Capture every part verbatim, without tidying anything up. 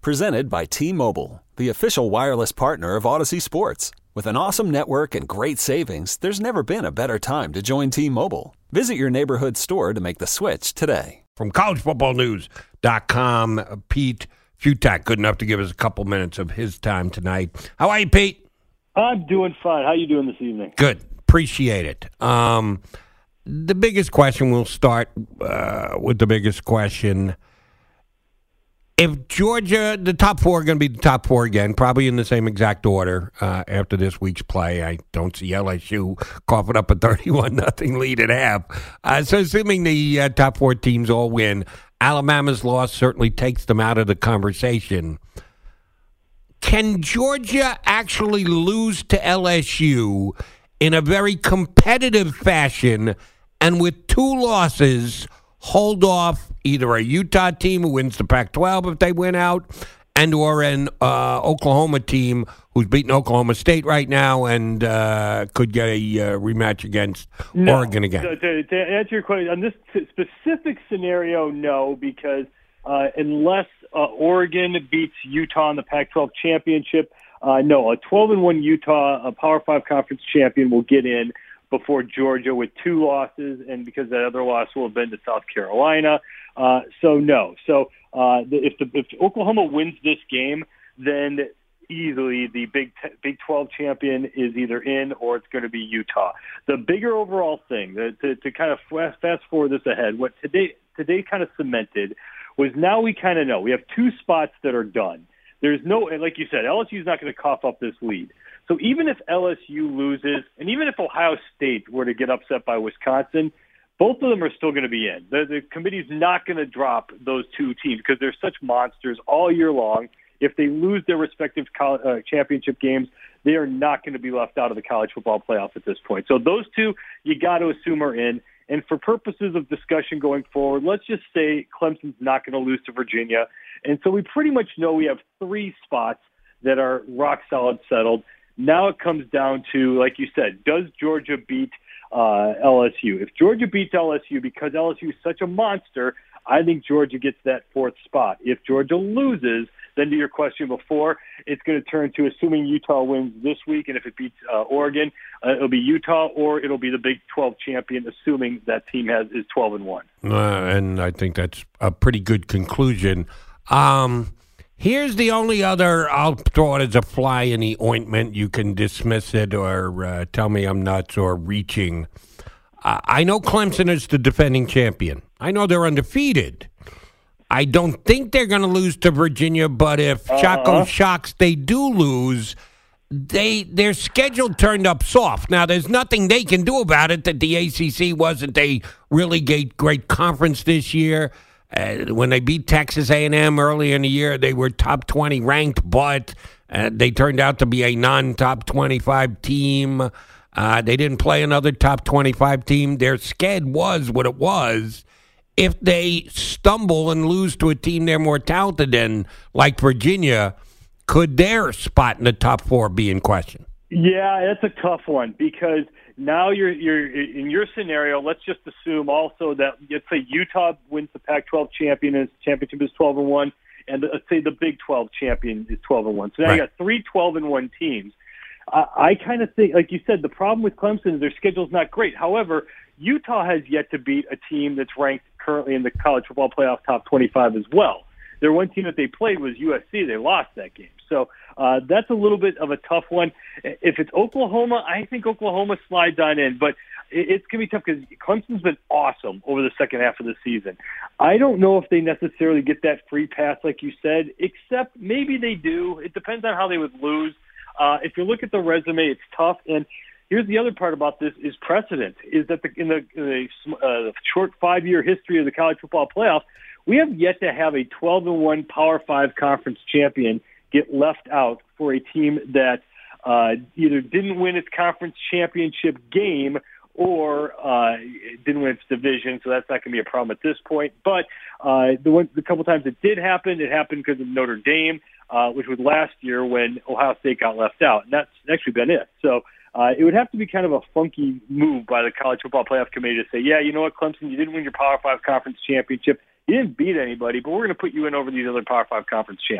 Presented by T-Mobile, the official wireless partner of Odyssey Sports. With an awesome network and great savings, there's never been a better time to join T-Mobile. Visit your neighborhood store to make the switch today. From college football news dot com, Pete Fiutak, good enough to give us a couple minutes of his time tonight. How are you, Pete? I'm doing fine. How you doing this evening? Good. Appreciate it. Um, the biggest question, we'll start uh, with the biggest question. If Georgia, the top four are going to be the top four again, probably in the same exact order uh, after this week's play. I don't see L S U coughing up a thirty-one nothing lead at half. Uh, so assuming the uh, top four teams all win, Alabama's loss certainly takes them out of the conversation. Can Georgia actually lose to L S U in a very competitive fashion and with two losses hold off either a Utah team who wins the Pac twelve if they win out and or an uh, Oklahoma team who's beating Oklahoma State right now and uh, could get a uh, rematch against no. Oregon again? To, to, to answer your question, on this specific scenario, no, because uh, unless uh, Oregon beats Utah in the Pac twelve championship, uh, no, a twelve and one Utah, a Power five conference champion, will get in before Georgia with two losses, and because that other loss will have been to South Carolina. Uh, so, no. So uh, the, if, the, if Oklahoma wins this game, then easily the Big Big twelve champion is either in or it's going to be Utah. The bigger overall thing, the, to, to kind of fast forward this ahead, what today today kind of cemented was now we kind of know. We have two spots that are done. There's no, and like you said, L S U is not going to cough up this lead. So even if L S U loses, and even if Ohio State were to get upset by Wisconsin, both of them are still going to be in. The, the committee's not going to drop those two teams because they're such monsters all year long. If they lose their respective college, uh, championship games, they are not going to be left out of the college football playoff at this point. So those two, you got to assume are in. And for purposes of discussion going forward, let's just say Clemson's not going to lose to Virginia. And so we pretty much know we have three spots that are rock solid settled. Now it comes down to, like you said, does Georgia beat uh, L S U? If Georgia beats L S U, because L S U is such a monster, I think Georgia gets that fourth spot. If Georgia loses, then to your question before, it's going to turn to assuming Utah wins this week, and if it beats uh, Oregon, uh, it'll be Utah or it'll be the Big twelve champion, assuming that team has is twelve and one. Uh, and I think that's a pretty good conclusion. Um, here's the only other, I'll throw it as a fly in the ointment. You can dismiss it or uh, tell me I'm nuts or reaching. Uh, I know Clemson is the defending champion. I know they're undefeated. I don't think they're going to lose to Virginia, but if uh-huh. Chaco shocks they do lose, they their schedule turned up soft. Now, there's nothing they can do about it that the A C C wasn't a really great, great conference this year. Uh, when they beat Texas A and M early in the year, they were top twenty ranked, but uh, they turned out to be a non-top twenty-five team. Uh, they didn't play another top twenty-five team. Their sched was what it was. If they stumble and lose to a team they're more talented than, like Virginia, could their spot in the top four be in question? Yeah, that's a tough one because now you're you're in your scenario. Let's just assume also that let's say Utah wins the Pac twelve champion and championship is twelve and one, and let's say the Big twelve champion is twelve and one. So now right. you got three twelve and one teams. I, I kind of think, like you said, the problem with Clemson is their schedule's not great. However, Utah has yet to beat a team that's ranked currently in the college football playoff top twenty-five as well. Their one team that they played was U S C. They lost that game. So uh, that's a little bit of a tough one. If it's Oklahoma, I think Oklahoma slides on in, but it's going to be tough because Clemson's been awesome over the second half of the season. I don't know if they necessarily get that free pass like you said, except maybe they do. It depends on how they would lose. Uh, if you look at the resume, it's tough. And here's the other part about this is precedent, is that the, in the, in the uh, short five-year history of the college football playoff, we have yet to have a twelve and one Power five conference champion get left out for a team that uh, either didn't win its conference championship game or uh, didn't win its division, so that's not going to be a problem at this point. But uh, the, one, the couple times it did happen, it happened because of Notre Dame, uh, which was last year when Ohio State got left out, and that's actually been it. So uh, it would have to be kind of a funky move by the College Football Playoff Committee to say, yeah, you know what, Clemson, you didn't win your Power five conference championship. You didn't beat anybody, but we're going to put you in over these other Power five conference champs.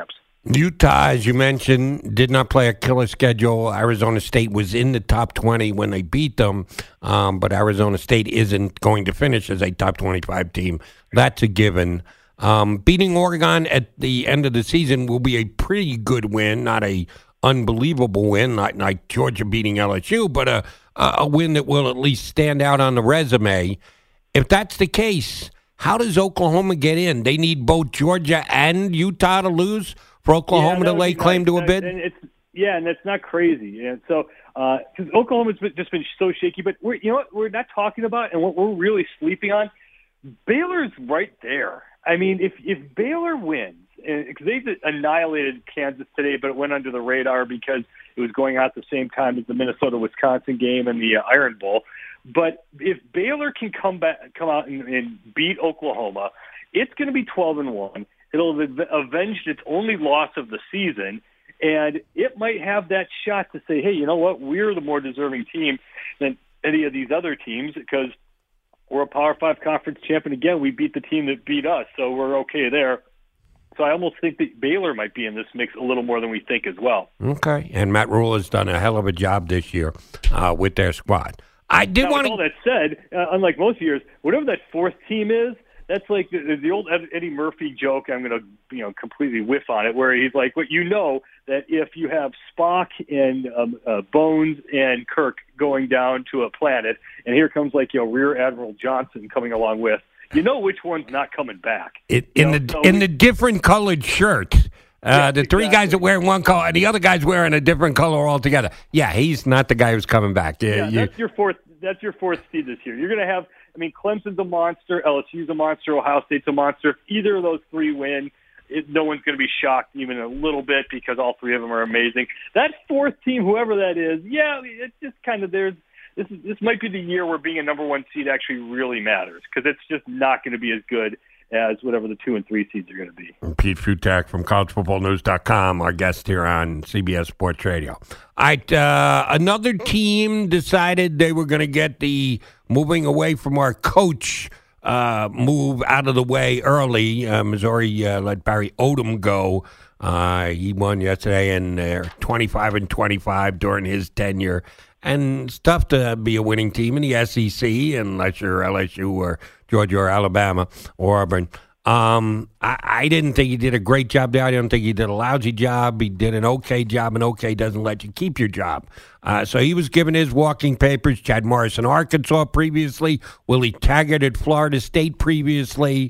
Utah, as you mentioned, did not play a killer schedule. Arizona State was in the top twenty when they beat them, um, but Arizona State isn't going to finish as a top twenty-five team. That's a given. Um, beating Oregon at the end of the season will be a pretty good win, not a unbelievable win, not like Georgia beating L S U, but a, a win that will at least stand out on the resume. If that's the case, how does Oklahoma get in? They need both Georgia and Utah to lose for Oklahoma yeah, to lay claim nice. to a bid? And it's, yeah, and it's not crazy. And so, because uh, Oklahoma's been, just been so shaky, but we're, you know what we're not talking about and what we're really sleeping on? Baylor's right there. I mean, if if Baylor wins, because they annihilated Kansas today, but it went under the radar because it was going out at the same time as the Minnesota-Wisconsin game and the uh, Iron Bowl. But if Baylor can come back, come out and, and beat Oklahoma, it's going to be twelve and one. It'll have avenged its only loss of the season, and it might have that shot to say, hey, you know what? We're the more deserving team than any of these other teams because we're a Power Five conference champion. Again, we beat the team that beat us, so we're okay there. So I almost think that Baylor might be in this mix a little more than we think as well. Okay, and Matt Rule has done a hell of a job this year uh, with their squad. I did now, want to. All that said, uh, unlike most years, whatever that fourth team is, that's like the, the old Eddie Murphy joke. I'm going to, you know, completely whiff on it, where he's like, "What well, you know that if you have Spock and um, uh, Bones and Kirk going down to a planet, and here comes like you know Rear Admiral Johnson coming along with, you know which one's not coming back." It, in know? the so in we, the different colored shirts. Uh, yeah, the three exactly. guys are wearing one color, and the other guy's wearing a different color altogether. Yeah, he's not the guy who's coming back. Yeah, yeah you, that's your fourth. That's your fourth seed this year. You're going to have. I mean, Clemson's a monster, L S U's a monster, Ohio State's a monster. If either of those three win, it, no one's going to be shocked even a little bit because all three of them are amazing. That fourth team, whoever that is, yeah, it's just kind of there's. This is this might be the year where being a number one seed actually really matters because it's just not going to be as good as whatever the two and three seeds are going to be. Pete Futak from college football news dot com, our guest here on C B S Sports Radio. All right, uh, another team decided they were going to get the moving away from our coach uh, move out of the way early. Uh, Missouri uh, let Barry Odom go. Uh, he won yesterday, and they're twenty-five and twenty-five during his tenure. And it's tough to be a winning team in the S E C unless you're L S U or Georgia or Alabama or Auburn. Um, I, I didn't think he did a great job there. I didn't think he did a lousy job. He did an okay job, and okay doesn't let you keep your job. Uh, so he was given his walking papers. Chad Morris in Arkansas previously. Willie Taggart at Florida State previously.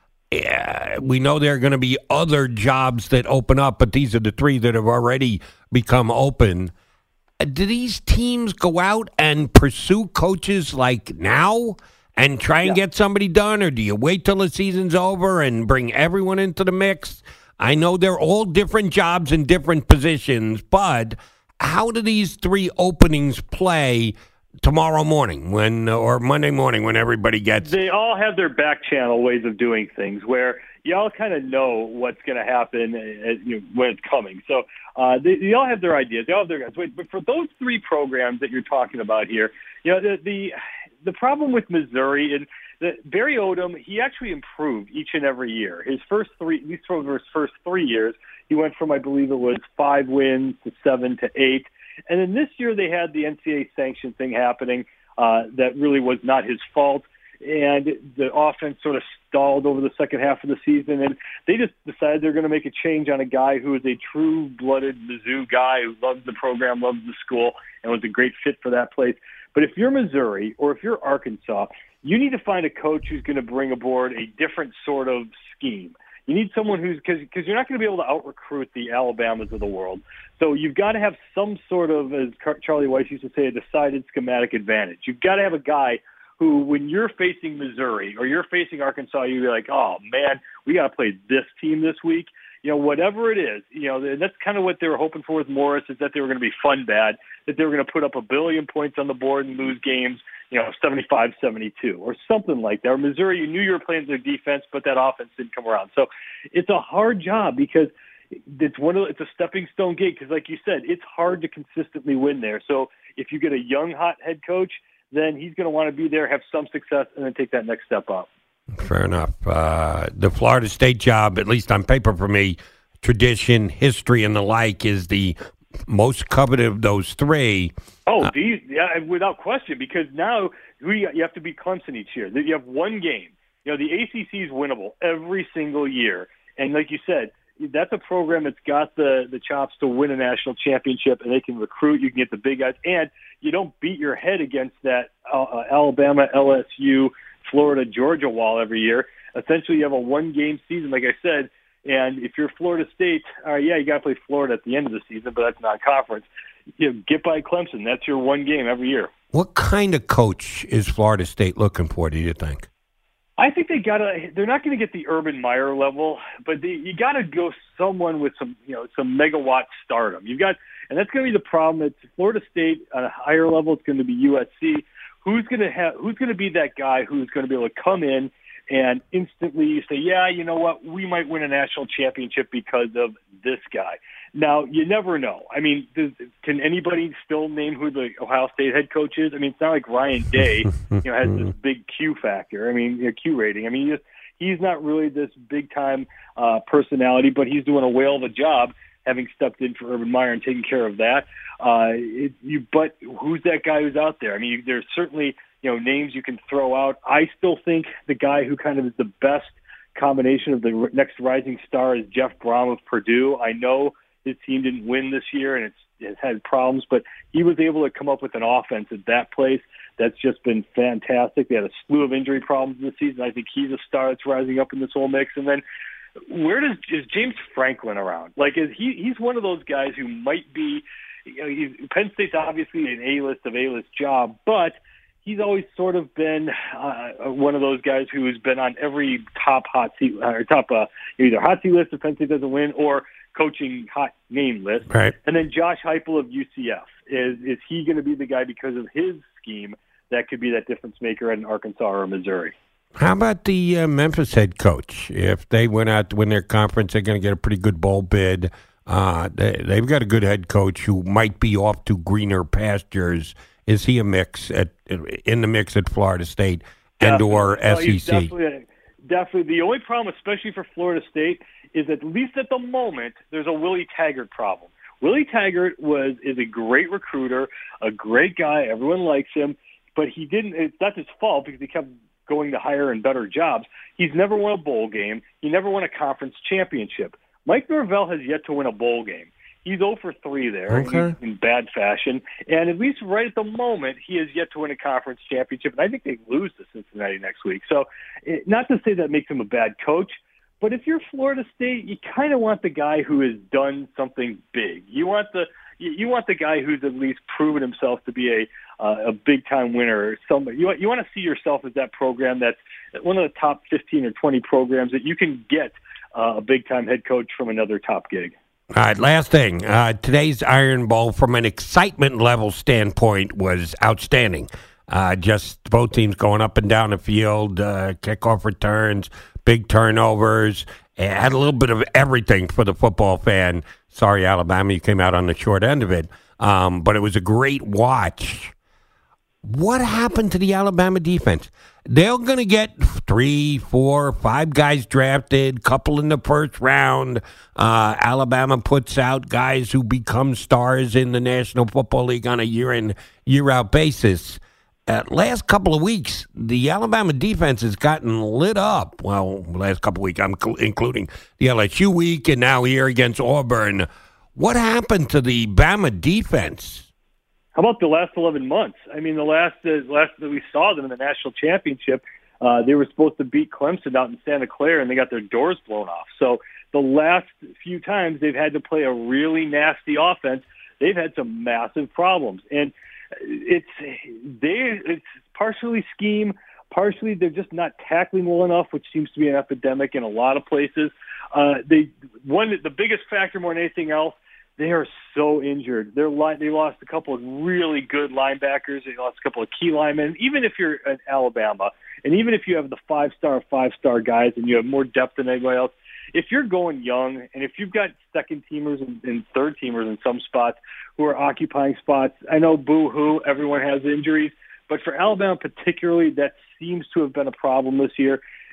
Yeah, we know there are going to be other jobs that open up, but these are the three that have already become open. Do these teams go out and pursue coaches like now and try and yeah. get somebody done, or do you wait till the season's over and bring everyone into the mix? I know they're all different jobs and different positions, but how do these three openings play tomorrow morning when or Monday morning when everybody gets... They all have their back channel ways of doing things where you all kind of know what's going to happen as, you know, when it's coming. So uh, they, they all have their ideas. They all have their guys. But for those three programs that you're talking about here, you know, the the, the problem with Missouri and the, Barry Odom, he actually improved each and every year. His first three, at least over his first three years, he went from, I believe it was five wins to seven to eight. And then this year they had the N C double A sanction thing happening uh, that really was not his fault. And the offense sort of stalled over the second half of the season. And they just decided they're going to make a change on a guy who is a true-blooded Mizzou guy who loves the program, loves the school, and was a great fit for that place. But if you're Missouri or if you're Arkansas, you need to find a coach who's going to bring aboard a different sort of scheme. You need someone who's – because you're not going to be able to out-recruit the Alabamas of the world. So you've got to have some sort of, as Charlie Weiss used to say, a decided schematic advantage. You've got to have a guy who, when you're facing Missouri or you're facing Arkansas, you'd be like, oh, man, we got to play this team this week. You know, whatever it is, you know, that's kind of what they were hoping for with Morris, is that they were going to be fun bad, that they were going to put up a billion points on the board and lose games, you know, seventy-five seventy-two or something like that. Or Missouri, you knew you were playing their defense, but that offense didn't come around. So it's a hard job because it's one of it's a stepping stone gate because, like you said, it's hard to consistently win there. So if you get a young, hot head coach, then he's going to want to be there, have some success, and then take that next step up. Fair enough. Uh, the Florida State job, at least on paper for me, tradition, history, and the like is the most coveted of those three. Oh, uh, these, yeah, without question, because now we, you have to beat Clemson each year. You have one game. You know, the A C C is winnable every single year. And like you said, that's a program that's got the, the chops to win a national championship, and they can recruit. You can get the big guys, and you don't beat your head against that uh, Alabama, L S U, Florida, Georgia wall every year. Essentially, you have a one-game season, like I said, and if you're Florida State, all right, yeah, you got to play Florida at the end of the season, but that's non-conference. You know, get by Clemson. That's your one game every year. What kind of coach is Florida State looking for, do you think? I think they gotta. They're not going to get the Urban Meyer level, but they, you got to go someone with some, you know, some megawatt stardom. You've got, and that's going to be the problem. It's Florida State at a higher level. It's going to be U S C. Who's going to have? Who's going to be that guy who's going to be able to come in and instantly say, yeah, you know what, we might win a national championship because of this guy. Now, you never know. I mean, does, can anybody still name who the Ohio State head coach is? I mean, it's not like Ryan Day, you know, has this big Q factor. I mean, you know, Q rating. I mean, he's, he's not really this big-time uh, personality, but he's doing a whale of a job having stepped in for Urban Meyer and taking care of that. Uh, it, you, but who's that guy who's out there? I mean, you, there's certainly, you know, names you can throw out. I still think the guy who kind of is the best combination of the next rising star is Jeff Brom of Purdue. I know his team didn't win this year, and it's, it's had problems, but he was able to come up with an offense at that place that's just been fantastic. They had a slew of injury problems this season. I think he's a star that's rising up in this whole mix. And then where does is James Franklin around? Like, is he he's one of those guys who might be, you know, he's, Penn State's obviously an A-list of A-list job, but he's always sort of been uh, one of those guys who has been on every top hot seat or top uh, either hot seat list if Penn State doesn't win or coaching hot name list. Right. And then Josh Heupel of U C F. Is is he going to be the guy because of his scheme that could be that difference maker at an Arkansas or Missouri? How about the uh, Memphis head coach? If they went out to win their conference, they're going to get a pretty good bowl bid. Uh, they, they've got a good head coach who might be off to greener pastures. Is he a mix at in the mix at Florida State and definitely. or S E C? Well, definitely, definitely. The only problem, especially for Florida State, is at least at the moment there's a Willie Taggart problem. Willie Taggart was is a great recruiter, a great guy. Everyone likes him, but he didn't. It's not his fault because he kept going to higher and better jobs. He's never won a bowl game. He never won a conference championship. Mike Norvell has yet to win a bowl game. He's zero for three there okay. in, in bad fashion. And at least right at the moment, he has yet to win a conference championship. And I think they lose to Cincinnati next week. So it, not to say that makes him a bad coach, but if you're Florida State, you kind of want the guy who has done something big. You want the you, you want the guy who's at least proven himself to be a uh, a big time winner. Or somebody you you want to see yourself as that program that's one of the top fifteen or twenty programs that you can get uh, a big time head coach from another top gig. All right, last thing. Uh, today's Iron Bowl, from an excitement level standpoint, was outstanding. Uh, just both teams going up and down the field, uh, kickoff returns, big turnovers. It had a little bit of everything for the football fan. Sorry, Alabama, you came out on the short end of it. Um, but it was a great watch. What happened to the Alabama defense? They're going to get three, four, five guys drafted, couple in the first round. Uh, Alabama puts out guys who become stars in the National Football League on a year-in, year-out basis. Uh, last couple of weeks, the Alabama defense has gotten lit up. Well, last couple of weeks, I'm cl- including the L S U week and now here against Auburn. What happened to the Bama defense? How about the last eleven months? I mean, the last uh, last that we saw them in the national championship, uh, they were supposed to beat Clemson out in Santa Clara, and they got their doors blown off. So the last few times they've had to play a really nasty offense, they've had some massive problems. And it's they it's partially scheme, partially they're just not tackling well enough, which seems to be an epidemic in a lot of places. Uh, they one the biggest factor more than anything else. They are so injured. They're li- they lost a couple of really good linebackers. They lost a couple of key linemen. Even if you're at Alabama, and even if you have the five-star, five-star guys and you have more depth than anybody else, if you're going young and if you've got second-teamers and, and third-teamers in some spots who are occupying spots, I know boo-hoo, everyone has injuries, but for Alabama particularly, that seems to have been a problem this year.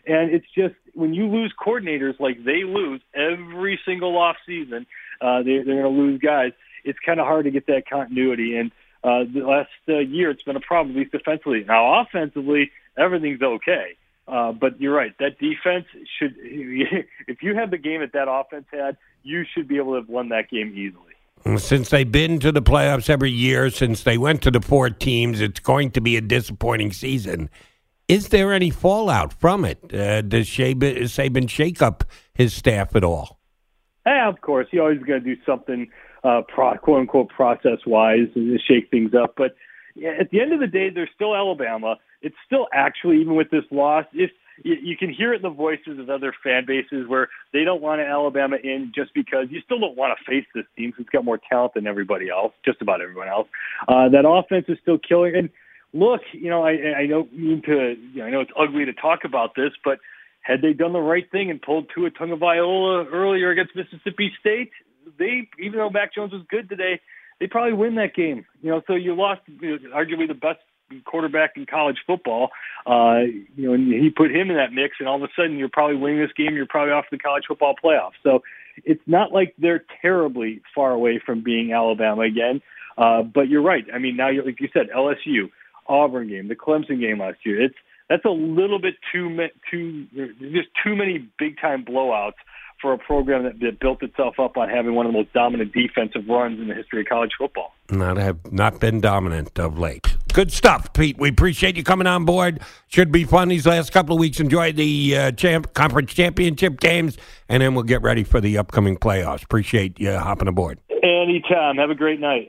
And it's just when you lose coordinators like they lose every single off season, uh, they, they're going to lose guys. It's kind of hard to get that continuity. And uh, the last uh, year, it's been a problem, at least defensively. Now, offensively, everything's okay. Uh, but you're right. That defense should, if you have the game that that offense had, you should be able to have won that game easily. Since they've been to the playoffs every year, since they went to the four teams, it's going to be a disappointing season. Is there any fallout from it? Uh, does Saban, Saban shake up his staff at all? Yeah, of course. He always got to do something, uh, pro, quote-unquote, process-wise to shake things up. But yeah, at the end of the day, they're still Alabama. It's still actually, even with this loss, if you, you can hear it in the voices of other fan bases where they don't want Alabama in just because you still don't want to face this team because it's got more talent than everybody else, just about everyone else. Uh, that offense is still killing. And look, you know, I, I don't mean to, you know, I know it's ugly to talk about this, but had they done the right thing and pulled Tua Tagovailoa earlier against Mississippi State, they, even though Mac Jones was good today, they probably win that game. You know, so you lost you know, arguably the best quarterback in college football. Uh, you know, and he put him in that mix, and all of a sudden you're probably winning this game. You're probably off the college football playoffs. So it's not like they're terribly far away from being Alabama again. Uh, but you're right. I mean, now, you're, like you said, L S U, Auburn game, the Clemson game last year. It's that's a little bit too too. There's just too many big time blowouts for a program that, that built itself up on having one of the most dominant defensive runs in the history of college football. Not have not been dominant of late. Good stuff, Pete. We appreciate you coming on board. Should be fun these last couple of weeks. Enjoy the uh, champ, conference championship games, and then we'll get ready for the upcoming playoffs. Appreciate you hopping aboard. Anytime. Have a great night.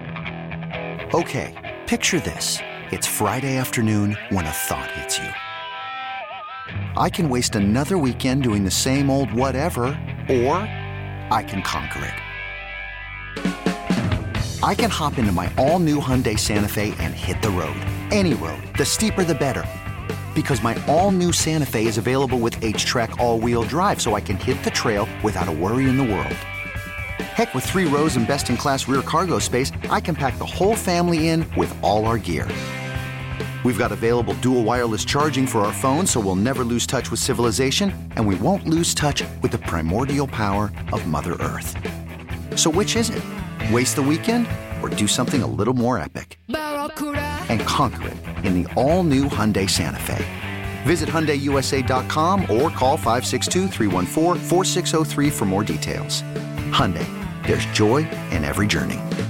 Okay, picture this. It's Friday afternoon when a thought hits you. I can waste another weekend doing the same old whatever, or I can conquer it. I can hop into my all-new Hyundai Santa Fe and hit the road. Any road. The steeper, the better. Because my all-new Santa Fe is available with H-Track all-wheel drive, so I can hit the trail without a worry in the world. Heck, with three rows and best-in-class rear cargo space, I can pack the whole family in with all our gear. We've got available dual wireless charging for our phones, so we'll never lose touch with civilization, and we won't lose touch with the primordial power of Mother Earth. So which is it? Waste the weekend or do something a little more epic? And conquer it in the all-new Hyundai Santa Fe. Visit Hyundai U S A dot com or call five six two, three one four, four six zero three for more details. Hyundai, there's joy in every journey.